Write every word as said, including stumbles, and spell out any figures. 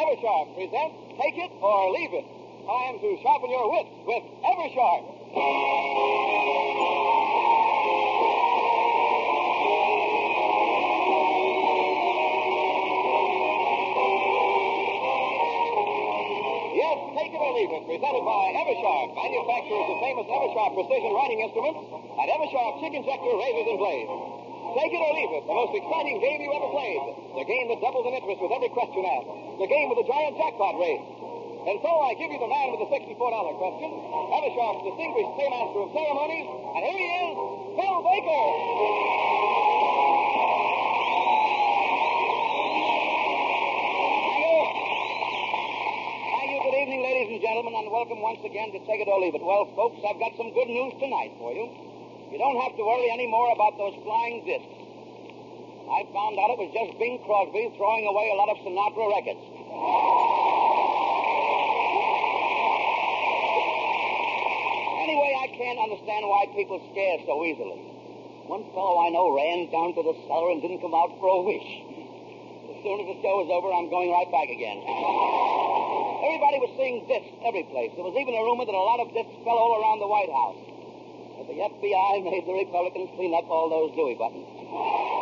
Eversharp presents Take It or Leave It. Time to sharpen your wits with Eversharp. Yes, Take It or Leave It, presented by Eversharp, manufacturers of famous Eversharp precision writing instruments and Eversharp chick injector razors and blades. Take It or Leave It, the most exciting game you ever played. The game that doubles in interest with every question asked. The game with the giant jackpot race. And so I give you the man with the sixty-four dollar question, Eversharp's distinguished paymaster of ceremonies, and here he is, Phil Baker. Thank you. Thank you. Good evening, ladies and gentlemen, and welcome once again to Take It or Leave It. Well, folks, I've got some good news tonight for you. You don't have to worry any more about those flying discs. I found out it was just Bing Crosby throwing away a lot of Sinatra records. Anyway, I can't understand why people scare so easily. One fellow I know ran down to the cellar and didn't come out for a wish. As soon as the show was over, I'm going right back again. Everybody was seeing discs every place. There was even a rumor that a lot of discs fell all around the White House. But the F B I made the Republicans clean up all those Dewey buttons.